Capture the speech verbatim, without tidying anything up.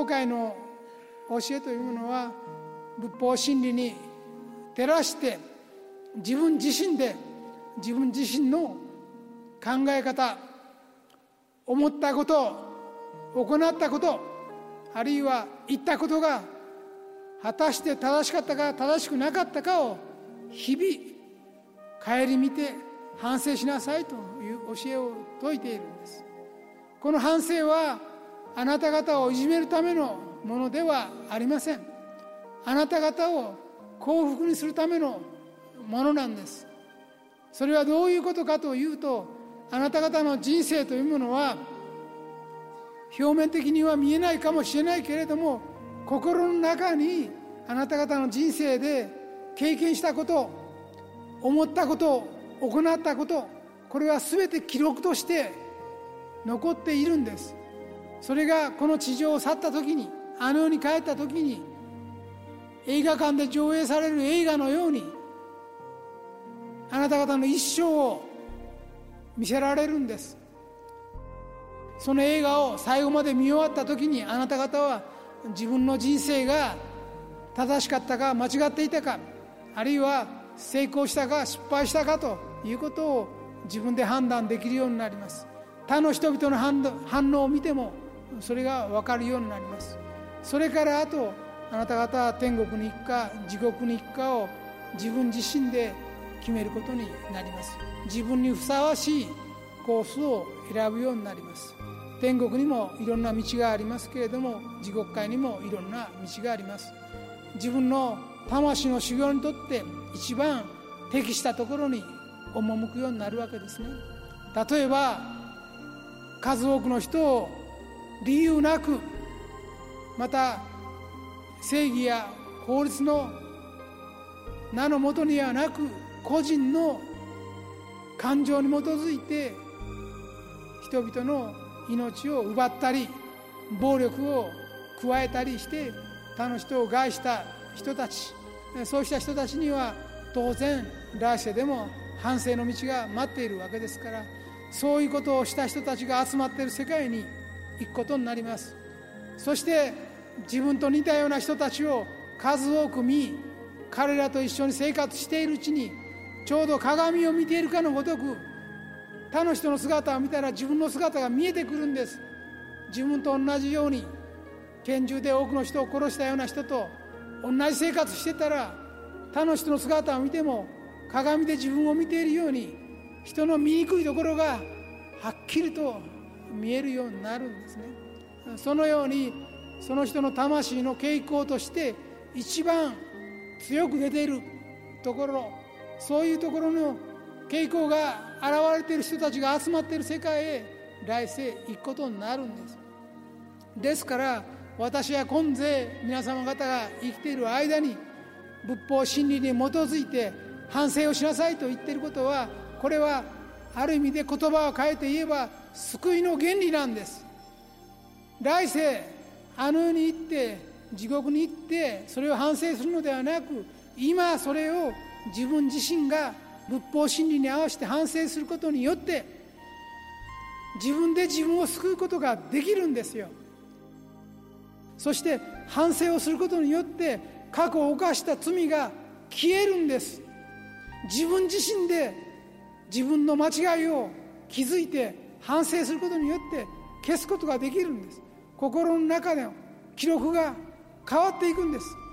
会の教えというものは、仏法真理に照らして自分自身で自分自身の考え方、思ったこと、行ったこと、あるいは言ったことが果たして正しかったか正しくなかったかを日々顧みて反省しなさいという教えを説いているんです。この反省はあなた方をいじめるためのものではありません。あなた方を幸福にするためのものなんです。それはどういうことかというと、あなた方の人生というものは表面的には見えないかもしれないけれども、心の中にあなた方の人生で経験したこと、思ったこと、行ったこと、これは全て記録として残っているんです。それがこの地上を去った時に、あの世に帰った時に、映画館で上映される映画のようにあなた方の一生を見せられるんです。その映画を最後まで見終わった時に、あなた方は自分の人生が正しかったか間違っていたか、あるいは成功したか失敗したかということを自分で判断できるようになります。他の人々の反応を見てもそれが分かるようになります。それからあと、あなた方は天国に行くか地獄に行くかを自分自身で決めることになります。自分にふさわしいコースを選ぶようになります。天国にもいろんな道がありますけれども、地獄界にもいろんな道があります。自分の魂の修行にとって一番適したところに赴くようになるわけですね。例えば、数多くの人を理由なく、また正義や法律の名のもとにはなく、個人の感情に基づいて人々の命を奪ったり、暴力を加えたりして他の人を害した人たち、そうした人たちには当然来世でも反省の道が待っているわけですから、そういうことをした人たちが集まっている世界に行くことになります。そして自分と似たような人たちを数多く見、彼らと一緒に生活しているうちに、ちょうど鏡を見ているかのごとく、他の人の姿を見たら自分の姿が見えてくるんです。自分と同じように拳銃で多くの人を殺したような人と同じ生活してたら、他の人の姿を見ても鏡で自分を見ているように、人の醜いところがはっきりと見えるようになるんですね。そのようにその人の魂の傾向として一番強く出ているところ、そういうところの傾向が現れている人たちが集まっている世界へ来世行くことになるんです。ですから私は今世皆様方が生きている間に仏法真理に基づいて反省をしなさいと言っていることは、これはある意味で言葉を変えて言えば救いの原理なんです。来世あの世に行って地獄に行ってそれを反省するのではなく、今それを自分自身が仏法真理に合わせて反省することによって自分で自分を救うことができるんですよ。そして反省をすることによって過去を犯した罪が消えるんです。自分自身で自分の間違いを気づいて反省することによって消すことができるんです。心の中での記録が変わっていくんです。